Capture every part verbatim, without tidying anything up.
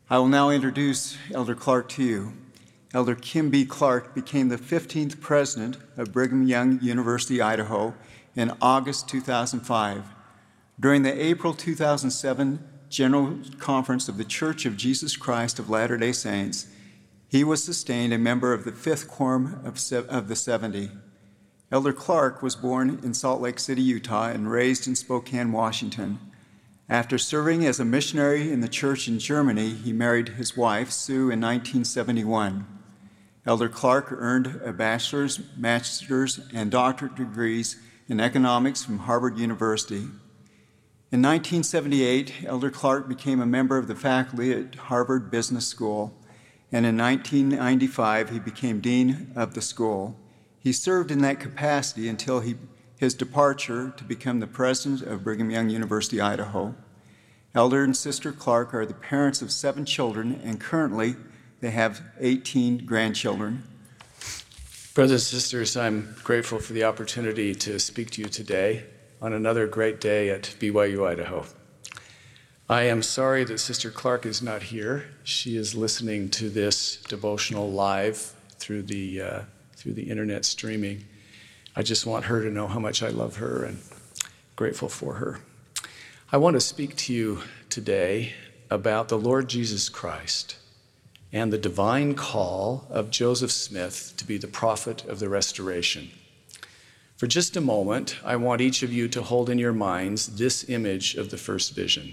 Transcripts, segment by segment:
I will now introduce Elder Clark to you. Elder Kim B. Clark became the fifteenth president of Brigham Young University, Idaho in August two thousand five. During the April two thousand seven General Conference of the Church of Jesus Christ of Latter-day Saints, he was sustained a member of the fifth Quorum of, se- of the seventy. Elder Clark was born in Salt Lake City, Utah, and raised in Spokane, Washington. After serving as a missionary in the church in Germany, he married his wife, Sue, in nineteen seventy-one. Elder Clark earned a bachelor's, master's, and doctorate degrees in economics from Harvard University. In nineteen seventy-eight, Elder Clark became a member of the faculty at Harvard Business School, and in nineteen ninety-five, he became dean of the school. He served in that capacity until he his departure to become the president of Brigham Young University, Idaho. Elder and Sister Clark are the parents of seven children, and currently they have eighteen grandchildren. Brothers and sisters, I'm grateful for the opportunity to speak to you today on another great day at B Y U, Idaho. I am sorry that Sister Clark is not here. She is listening to this devotional live through the, uh, through the internet streaming. I just want her to know how much I love her and grateful for her. I want to speak to you today about the Lord Jesus Christ and the divine call of Joseph Smith to be the prophet of the restoration. For just a moment, I want each of you to hold in your minds this image of the first vision.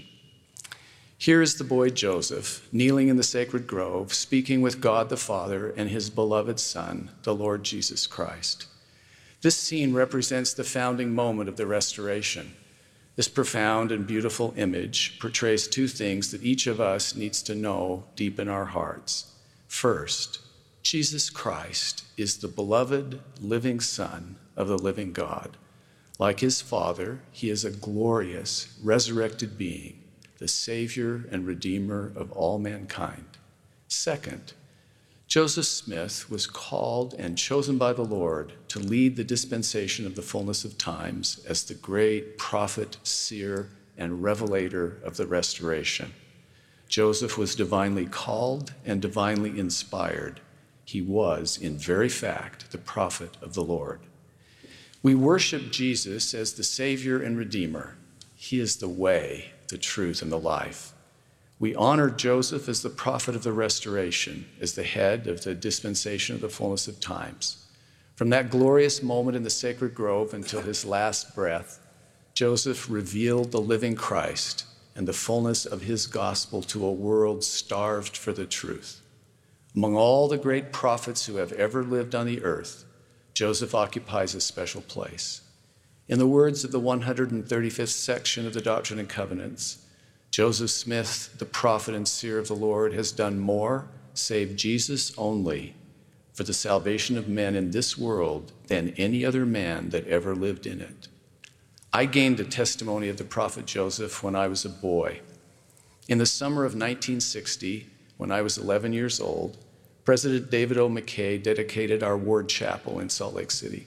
Here is the boy Joseph, kneeling in the sacred grove, speaking with God the Father and his beloved Son, the Lord Jesus Christ. This scene represents the founding moment of the restoration. This profound and beautiful image portrays two things that each of us needs to know deep in our hearts. First, Jesus Christ is the beloved, living Son of the living God. Like his Father, he is a glorious, resurrected being, the Savior and Redeemer of all mankind. Second, Joseph Smith was called and chosen by the Lord to lead the dispensation of the fullness of times as the great prophet, seer, and revelator of the restoration. Joseph was divinely called and divinely inspired. He was, in very fact, the prophet of the Lord. We worship Jesus as the Savior and Redeemer. He is the way, the truth, and the life. We honor Joseph as the prophet of the restoration, as the head of the dispensation of the fullness of times. From that glorious moment in the sacred grove until his last breath, Joseph revealed the living Christ and the fullness of his gospel to a world starved for the truth. Among all the great prophets who have ever lived on the earth, Joseph occupies a special place. In the words of the one hundred thirty-fifth section of the Doctrine and Covenants, Joseph Smith, the prophet and seer of the Lord, has done more, save Jesus only, for the salvation of men in this world than any other man that ever lived in it. I gained the testimony of the prophet Joseph when I was a boy. In the summer of nineteen sixty, when I was eleven years old, President David O. McKay dedicated our ward chapel in Salt Lake City.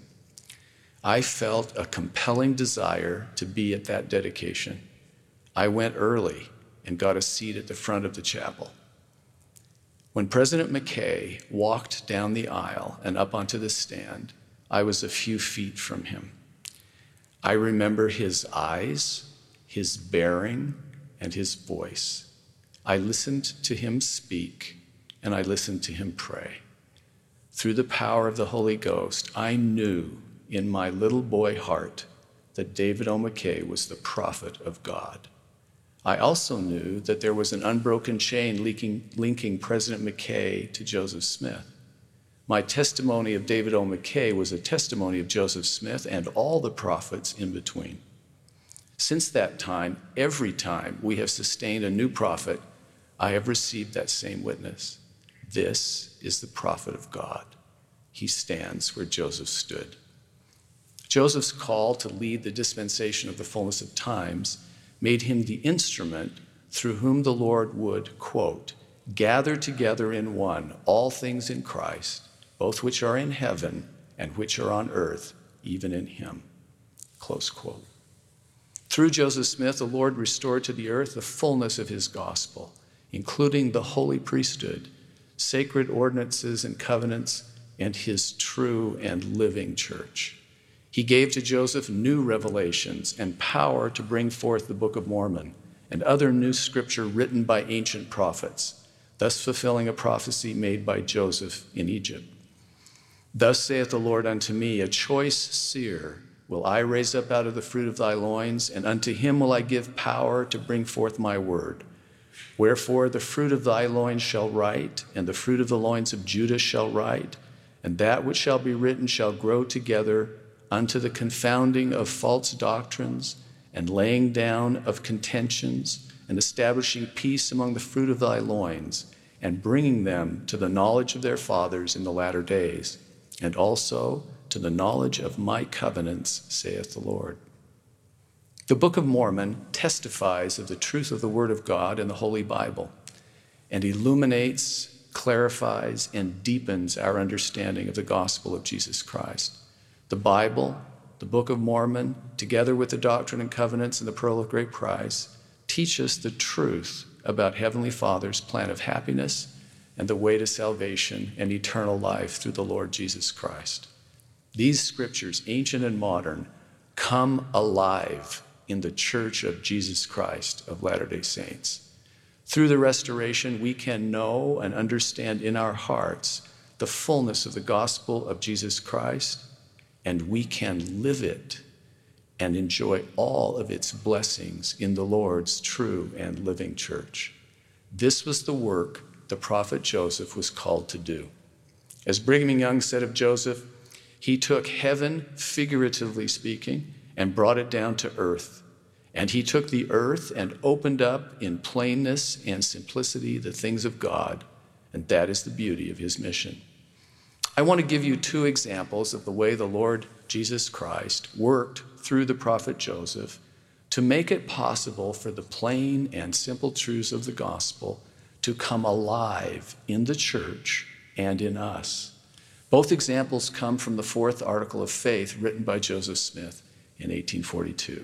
I felt a compelling desire to be at that dedication. I went early and got a seat at the front of the chapel. When President McKay walked down the aisle and up onto the stand, I was a few feet from him. I remember his eyes, his bearing, and his voice. I listened to him speak, and I listened to him pray. Through the power of the Holy Ghost, I knew in my little boy heart that David O. McKay was the prophet of God. I also knew that there was an unbroken chain linking, linking President McKay to Joseph Smith. My testimony of David O. McKay was a testimony of Joseph Smith and all the prophets in between. Since that time, every time we have sustained a new prophet, I have received that same witness. This is the prophet of God. He stands where Joseph stood. Joseph's call to lead the dispensation of the fullness of times made him the instrument through whom the Lord would, quote, gather together in one all things in Christ, both which are in heaven and which are on earth, even in him, close quote. Through Joseph Smith, the Lord restored to the earth the fullness of his gospel. including the holy priesthood, sacred ordinances and covenants, and his true and living church. He gave to Joseph new revelations and power to bring forth the Book of Mormon and other new scripture written by ancient prophets, thus fulfilling a prophecy made by Joseph in Egypt. Thus saith the Lord unto me, a choice seer will I raise up out of the fruit of thy loins, and unto him will I give power to bring forth my word. Wherefore the fruit of thy loins shall write, and the fruit of the loins of Judah shall write, and that which shall be written shall grow together unto the confounding of false doctrines, and laying down of contentions, and establishing peace among the fruit of thy loins, and bringing them to the knowledge of their fathers in the latter days, and also to the knowledge of my covenants, saith the Lord. The Book of Mormon testifies of the truth of the Word of God in the Holy Bible, and illuminates, clarifies, and deepens our understanding of the gospel of Jesus Christ. The Bible, the Book of Mormon, together with the Doctrine and Covenants and the Pearl of Great Price, teach us the truth about Heavenly Father's plan of happiness and the way to salvation and eternal life through the Lord Jesus Christ. These scriptures, ancient and modern, come alive in the Church of Jesus Christ of Latter-day Saints. Through the restoration, we can know and understand in our hearts the fullness of the gospel of Jesus Christ, and we can live it and enjoy all of its blessings in the Lord's true and living church. This was the work the prophet Joseph was called to do. As Brigham Young said of Joseph, he took heaven, figuratively speaking, and brought it down to earth. And he took the earth and opened up in plainness and simplicity the things of God, and that is the beauty of his mission. I want to give you two examples of the way the Lord Jesus Christ worked through the prophet Joseph to make it possible for the plain and simple truths of the gospel to come alive in the church and in us. Both examples come from the fourth article of faith written by Joseph Smith in eighteen forty-two.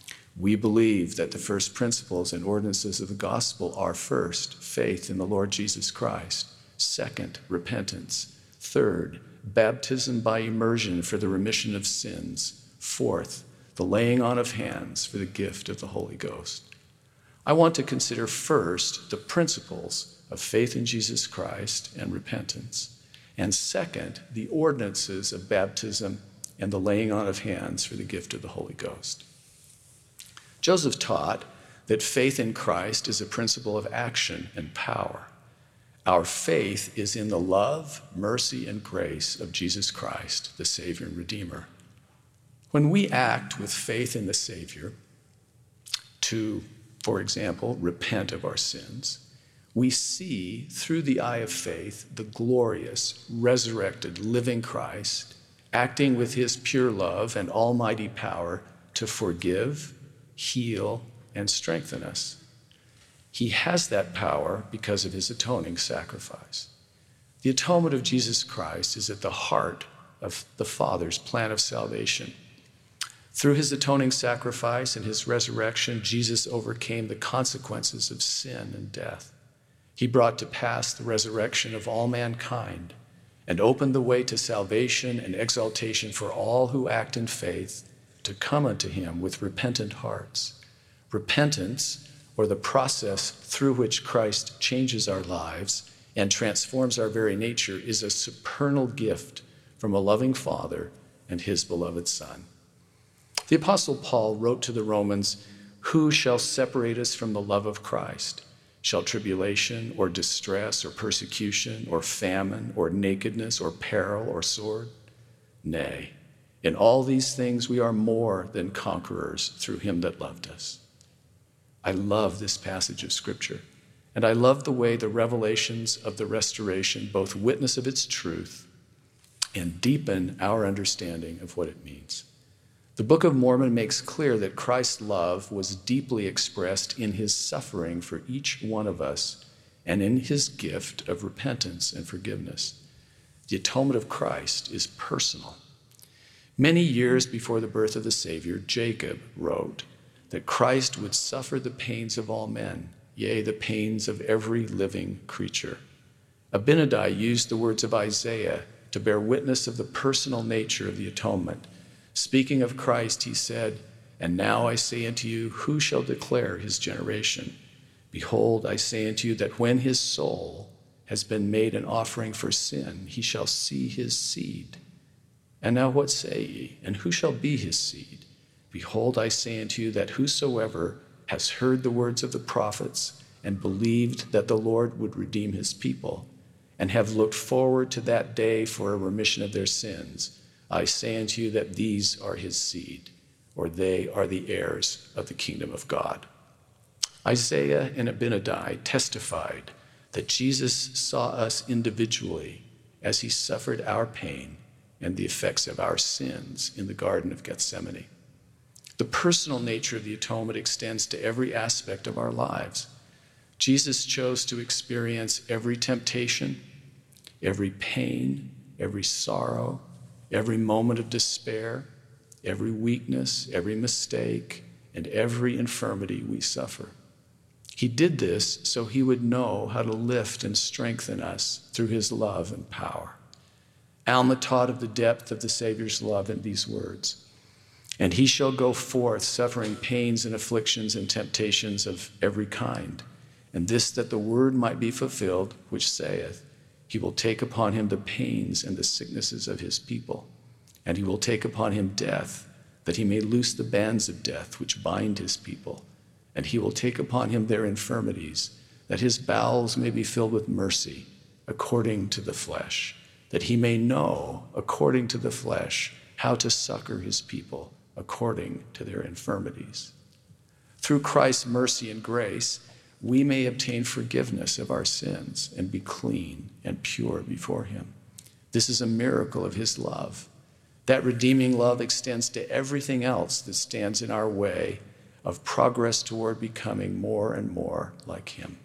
We believe that the first principles and ordinances of the gospel are first, faith in the Lord Jesus Christ; second, repentance; third, baptism by immersion for the remission of sins; fourth, the laying on of hands for the gift of the Holy Ghost. I want to consider first the principles of faith in Jesus Christ and repentance, and second, the ordinances of baptism and the laying on of hands for the gift of the Holy Ghost. Joseph taught that faith in Christ is a principle of action and power. Our faith is in the love, mercy, and grace of Jesus Christ, the Savior and Redeemer. When we act with faith in the Savior to, for example, repent of our sins, we see through the eye of faith the glorious, resurrected, living Christ acting with his pure love and almighty power to forgive, heal, and strengthen us. He has that power because of his atoning sacrifice. The atonement of Jesus Christ is at the heart of the Father's plan of salvation. Through his atoning sacrifice and his resurrection, Jesus overcame the consequences of sin and death. He brought to pass the resurrection of all mankind and opened the way to salvation and exaltation for all who act in faith to come unto him with repentant hearts. Repentance, or the process through which Christ changes our lives and transforms our very nature, is a supernal gift from a loving Father and his beloved Son. The Apostle Paul wrote to the Romans, "Who shall separate us from the love of Christ? Shall tribulation or distress or persecution or famine or nakedness or peril or sword? Nay, in all these things we are more than conquerors through him that loved us." I love this passage of Scripture, and I love the way the revelations of the restoration both witness of its truth and deepen our understanding of what it means. The Book of Mormon makes clear that Christ's love was deeply expressed in his suffering for each one of us and in his gift of repentance and forgiveness. The atonement of Christ is personal. Many years before the birth of the Savior, Jacob wrote that Christ would suffer the pains of all men yea, the pains of every living creature. Abinadi used the words of Isaiah to bear witness of the personal nature of the atonement. Speaking of Christ, he said, "And now I say unto you, who shall declare his generation? Behold, I say unto you that when his soul has been made an offering for sin, he shall see his seed. And now what say ye? And who shall be his seed? Behold, I say unto you that whosoever has heard the words of the prophets and believed that the Lord would redeem his people, and have looked forward to that day for a remission of their sins, I say unto you that these are his seed, or they are the heirs of the kingdom of God." Isaiah and Abinadi testified that Jesus saw us individually as he suffered our pain and the effects of our sins in the Garden of Gethsemane. The personal nature of the atonement extends to every aspect of our lives. Jesus chose to experience every temptation, every pain, every sorrow, every moment of despair, every weakness, every mistake, and every infirmity we suffer. He did this so he would know how to lift and strengthen us through his love and power. Alma taught of the depth of the Savior's love in these words, "And he shall go forth suffering pains and afflictions and temptations of every kind. And this that the word might be fulfilled, which saith, he will take upon him the pains and the sicknesses of his people. And he will take upon him death, that he may loose the bands of death which bind his people. And he will take upon him their infirmities, that his bowels may be filled with mercy, according to the flesh, that he may know, according to the flesh, how to succor his people, according to their infirmities." Through Christ's mercy and grace, we may obtain forgiveness of our sins and be clean and pure before him. This is a miracle of his love. That redeeming love extends to everything else that stands in our way of progress toward becoming more and more like him.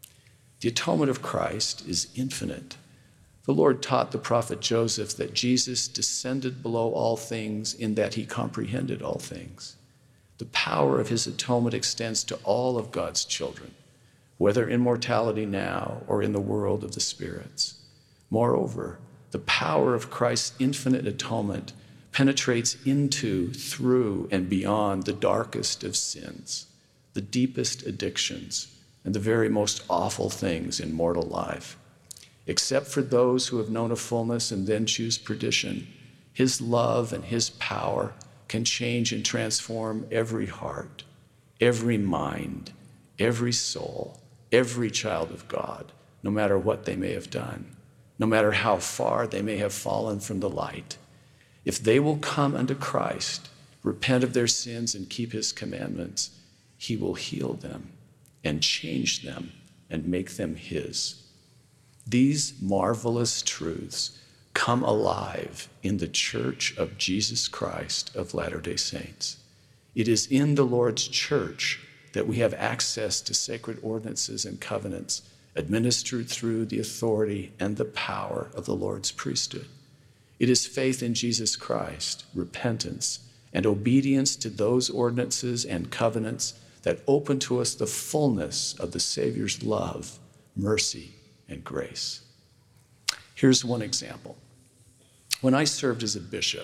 The atonement of Christ is infinite. The Lord taught the prophet Joseph that Jesus descended below all things in that he comprehended all things. The power of his atonement extends to all of God's children, whether in mortality now or in the world of the spirits. Moreover, the power of Christ's infinite atonement penetrates into, through, and beyond the darkest of sins, the deepest addictions, and the very most awful things in mortal life. Except for those who have known a fullness and then choose perdition, his love and his power can change and transform every heart, every mind, every soul, every child of God, no matter what they may have done, no matter how far they may have fallen from the light. If they will come unto Christ, repent of their sins, and keep his commandments, he will heal them and change them and make them his. These marvelous truths come alive in the Church of Jesus Christ of Latter-day Saints. It is in the Lord's church that we have access to sacred ordinances and covenants administered through the authority and the power of the Lord's priesthood. It is faith in Jesus Christ, repentance, and obedience to those ordinances and covenants that open to us the fullness of the Savior's love, mercy, and grace. Here's one example. When I served as a bishop,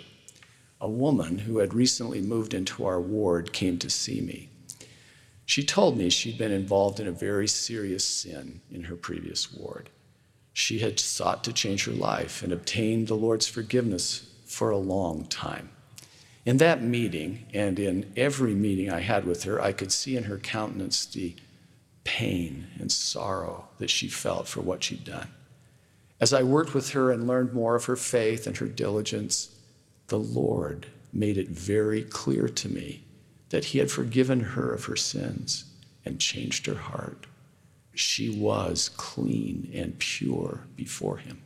a woman who had recently moved into our ward came to see me. She told me she'd been involved in a very serious sin in her previous ward. She had sought to change her life and obtained the Lord's forgiveness for a long time. In that meeting, and in every meeting I had with her, I could see in her countenance the pain and sorrow that she felt for what she'd done. As I worked with her and learned more of her faith and her diligence, the Lord made it very clear to me that he had forgiven her of her sins and changed her heart. She was clean and pure before him.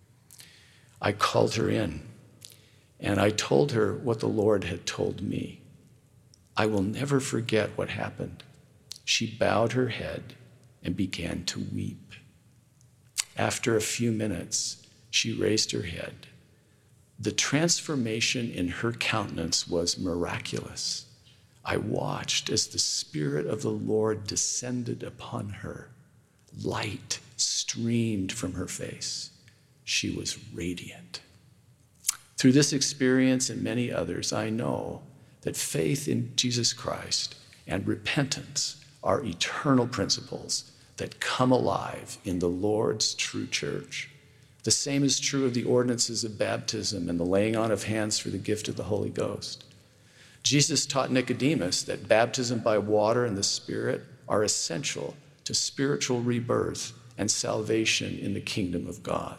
I called her in, and I told her what the Lord had told me. I will never forget what happened. She bowed her head and began to weep. After a few minutes, she raised her head. The transformation in her countenance was miraculous. I watched as the Spirit of the Lord descended upon her. Light streamed from her face. She was radiant. Through this experience and many others, I know that faith in Jesus Christ and repentance are eternal principles that come alive in the Lord's true church. The same is true of the ordinances of baptism and the laying on of hands for the gift of the Holy Ghost. Jesus taught Nicodemus that baptism by water and the Spirit are essential to spiritual rebirth and salvation in the kingdom of God.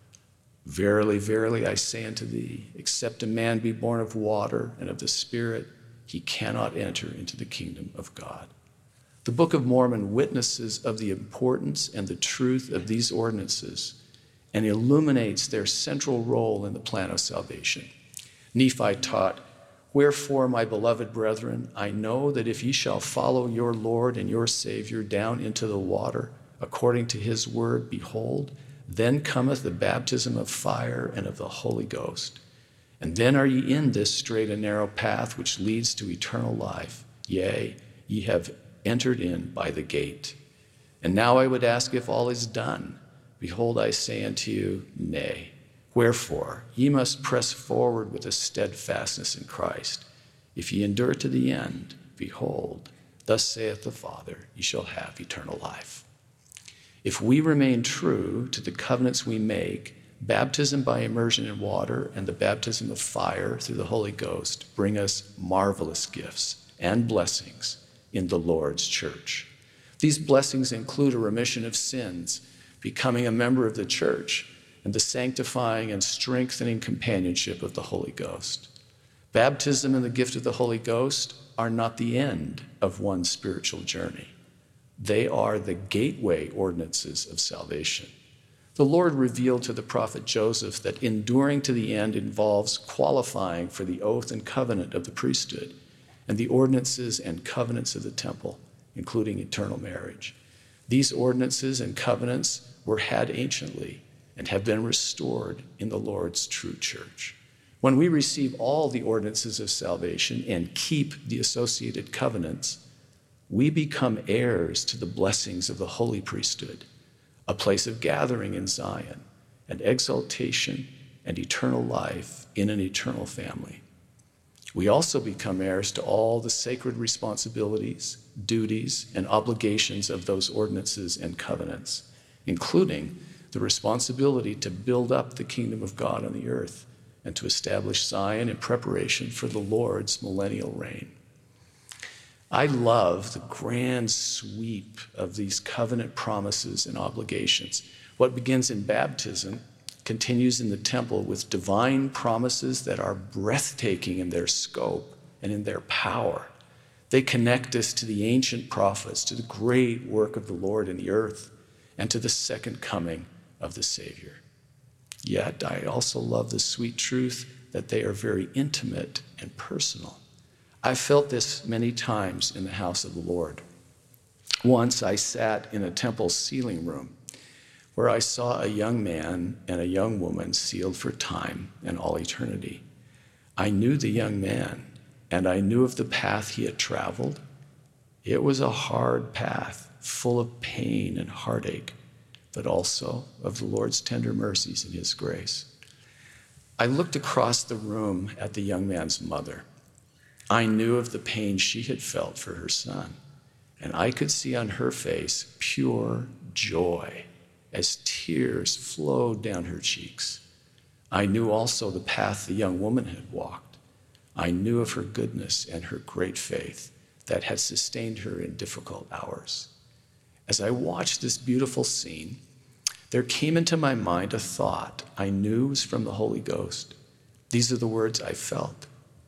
Verily, verily, I say unto thee, except a man be born of water and of the Spirit, he cannot enter into the kingdom of God. The Book of Mormon witnesses of the importance and the truth of these ordinances and illuminates their central role in the plan of salvation. Nephi taught, "Wherefore, my beloved brethren, I know that if ye shall follow your Lord and your Savior down into the water, according to his word, behold, then cometh the baptism of fire and of the Holy Ghost. And then are ye in this straight and narrow path which leads to eternal life. Yea, ye have entered in by the gate. And now I would ask if all is done. Behold, I say unto you, nay. Wherefore, ye must press forward with a steadfastness in Christ. If ye endure to the end, behold, thus saith the Father, ye shall have eternal life." If we remain true to the covenants we make, baptism by immersion in water and the baptism of fire through the Holy Ghost bring us marvelous gifts and blessings in the Lord's church. These blessings include a remission of sins, becoming a member of the church, and the sanctifying and strengthening companionship of the Holy Ghost. Baptism and the gift of the Holy Ghost are not the end of one's spiritual journey. They are the gateway ordinances of salvation. The Lord revealed to the prophet Joseph that enduring to the end involves qualifying for the oath and covenant of the priesthood and the ordinances and covenants of the temple, including eternal marriage. These ordinances and covenants were had anciently and have been restored in the Lord's true church. When we receive all the ordinances of salvation and keep the associated covenants, we become heirs to the blessings of the holy priesthood, a place of gathering in Zion, and exaltation and eternal life in an eternal family. We also become heirs to all the sacred responsibilities, duties, and obligations of those ordinances and covenants, including the responsibility to build up the kingdom of God on the earth and to establish Zion in preparation for the Lord's millennial reign. I love the grand sweep of these covenant promises and obligations. What begins in baptism continues in the temple with divine promises that are breathtaking in their scope and in their power. They connect us to the ancient prophets, to the great work of the Lord in the earth, and to the second coming of the Savior. Yet I also love the sweet truth that they are very intimate and personal. I've felt this many times in the house of the Lord. Once I sat in a temple sealing room where I saw a young man and a young woman sealed for time and all eternity. I knew the young man, and I knew of the path he had traveled. It was a hard path, full of pain and heartache, but also of the Lord's tender mercies and his grace. I looked across the room at the young man's mother. I knew of the pain she had felt for her son, and I could see on her face pure joy as tears flowed down her cheeks. I knew also the path the young woman had walked. I knew of her goodness and her great faith that had sustained her in difficult hours. As I watched this beautiful scene, there came into my mind a thought I knew was from the Holy Ghost. These are the words I felt.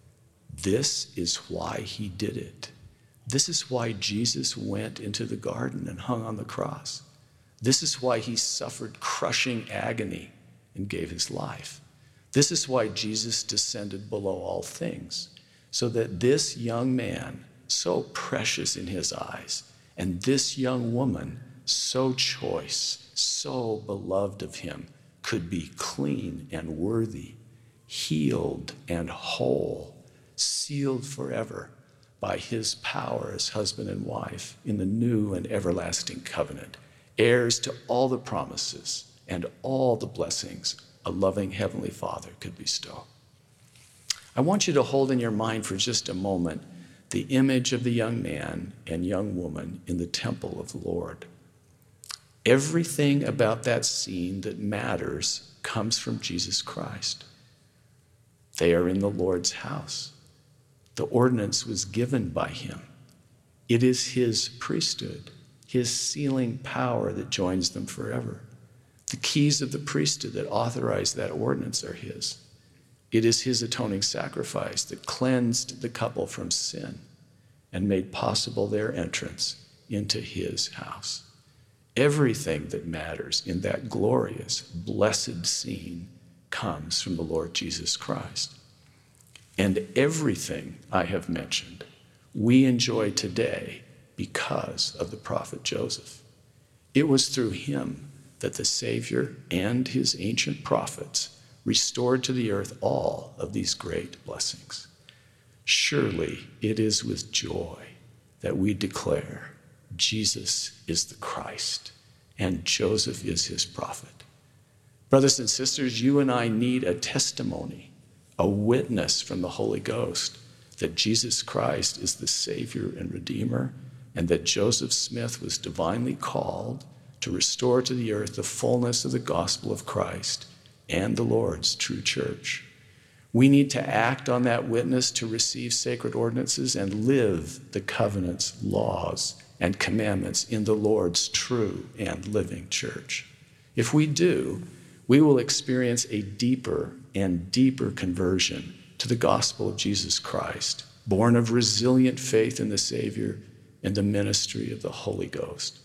This is why he did it. This is why Jesus went into the garden and hung on the cross. This is why he suffered crushing agony and gave his life. This is why Jesus descended below all things, so that this young man, so precious in his eyes, and this young woman, so choice, so beloved of him, could be clean and worthy, healed and whole, sealed forever by his power as husband and wife in the new and everlasting covenant, heirs to all the promises and all the blessings a loving Heavenly Father could bestow. I want you to hold in your mind for just a moment the image of the young man and young woman in the temple of the Lord. Everything about that scene that matters comes from Jesus Christ. They are in the Lord's house. The ordinance was given by him. It is his priesthood, his sealing power that joins them forever. The keys of the priesthood that authorize that ordinance are his. It is his atoning sacrifice that cleansed the couple from sin and made possible their entrance into his house. Everything that matters in that glorious, blessed scene comes from the Lord Jesus Christ. And everything I have mentioned, we enjoy today because of the prophet Joseph. It was through him that the Savior and his ancient prophets restored to the earth all of these great blessings. Surely it is with joy that we declare Jesus is the Christ and Joseph is his prophet. Brothers and sisters, you and I need a testimony, a witness from the Holy Ghost that Jesus Christ is the Savior and Redeemer, and that Joseph Smith was divinely called to restore to the earth the fullness of the gospel of Christ and the Lord's true church. We need to act on that witness to receive sacred ordinances and live the covenants, laws, and commandments in the Lord's true and living church. If we do, we will experience a deeper and deeper conversion to the gospel of Jesus Christ, born of resilient faith in the Savior and the ministry of the Holy Ghost.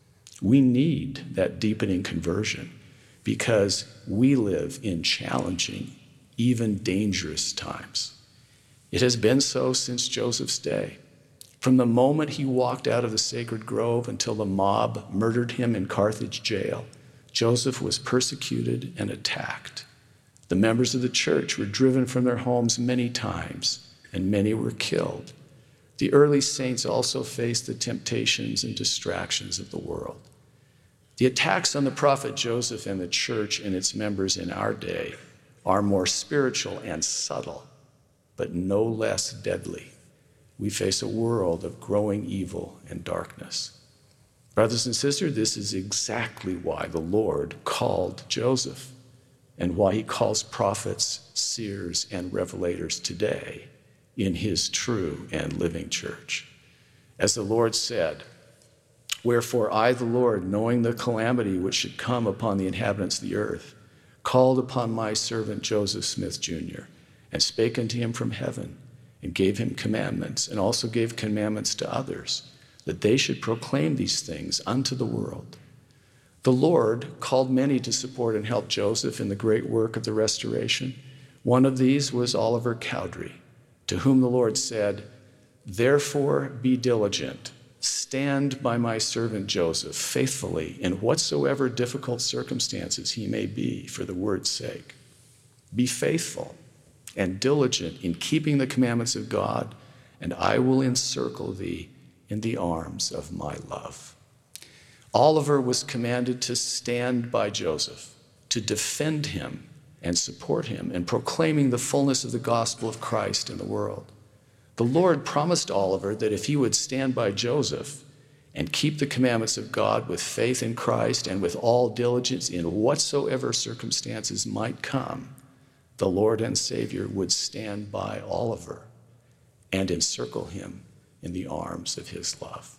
We need that deepening conversion because we live in challenging, even dangerous times. It has been so since Joseph's day. From the moment he walked out of the sacred grove until the mob murdered him in Carthage jail, Joseph was persecuted and attacked. The members of the church were driven from their homes many times, and many were killed. The early saints also faced the temptations and distractions of the world. The attacks on the prophet Joseph and the church and its members in our day are more spiritual and subtle, but no less deadly. We face a world of growing evil and darkness. Brothers and sisters, this is exactly why the Lord called Joseph and why he calls prophets, seers, and revelators today in his true and living church. As the Lord said, "Wherefore I, the Lord, knowing the calamity which should come upon the inhabitants of the earth, called upon my servant Joseph Smith, Junior, and spake unto him from heaven, and gave him commandments, and also gave commandments to others, that they should proclaim these things unto the world." The Lord called many to support and help Joseph in the great work of the restoration. One of these was Oliver Cowdery, to whom the Lord said, "Therefore be diligent, stand by my servant Joseph faithfully in whatsoever difficult circumstances he may be for the word's sake. Be faithful and diligent in keeping the commandments of God, and I will encircle thee in the arms of my love." Oliver was commanded to stand by Joseph, to defend him and support him in proclaiming the fullness of the gospel of Christ in the world. The Lord promised Oliver that if he would stand by Joseph and keep the commandments of God with faith in Christ and with all diligence in whatsoever circumstances might come, the Lord and Savior would stand by Oliver and encircle him in the arms of his love.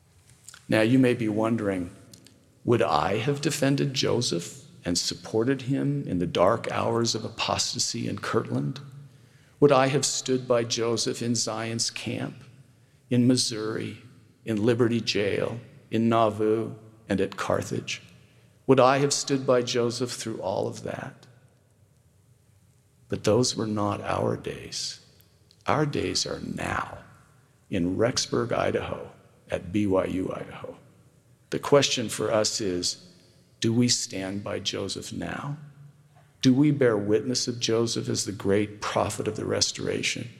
Now you may be wondering, would I have defended Joseph and supported him in the dark hours of apostasy in Kirtland? Would I have stood by Joseph in Zion's camp, in Missouri, in Liberty Jail, in Nauvoo, and at Carthage? Would I have stood by Joseph through all of that? But those were not our days. Our days are now, in Rexburg, Idaho, at B Y U, Idaho. The question for us is, do we stand by Joseph now? Do we bear witness of Joseph as the great prophet of the restoration?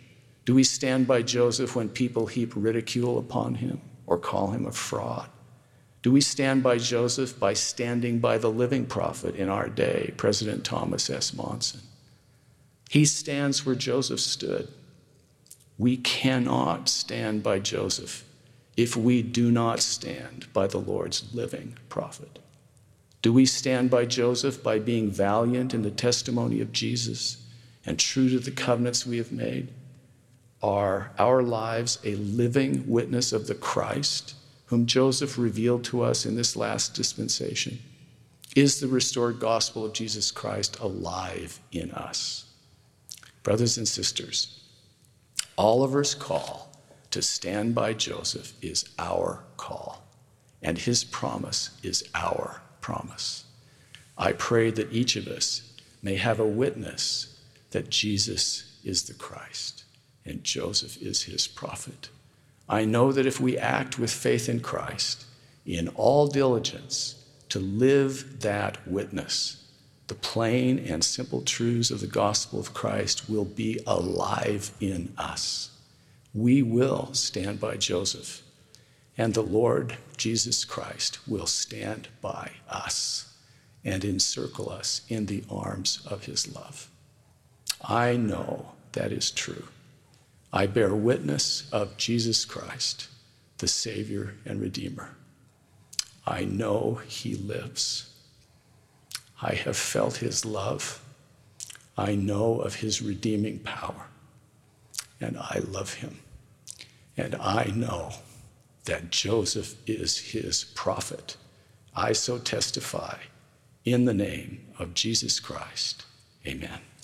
Do we stand by Joseph when people heap ridicule upon him or call him a fraud? Do we stand by Joseph by standing by the living prophet in our day, President Thomas S. Monson? He stands where Joseph stood. We cannot stand by Joseph if we do not stand by the Lord's living prophet. Do we stand by Joseph by being valiant in the testimony of Jesus and true to the covenants we have made? Are our lives a living witness of the Christ whom Joseph revealed to us in this last dispensation? Is the restored gospel of Jesus Christ alive in us? Brothers and sisters, Oliver's call to stand by Joseph is our call, and his promise is our promise. I pray that each of us may have a witness that Jesus is the Christ and Joseph is his prophet. I know that if we act with faith in Christ, in all diligence, to live that witness, the plain and simple truths of the gospel of Christ will be alive in us. We will stand by Joseph, and the Lord Jesus Christ will stand by us and encircle us in the arms of his love. I know that is true. I bear witness of Jesus Christ, the Savior and Redeemer. I know he lives. I have felt his love. I know of his redeeming power, and I love him. And I know that Joseph is his prophet. I so testify in the name of Jesus Christ. Amen.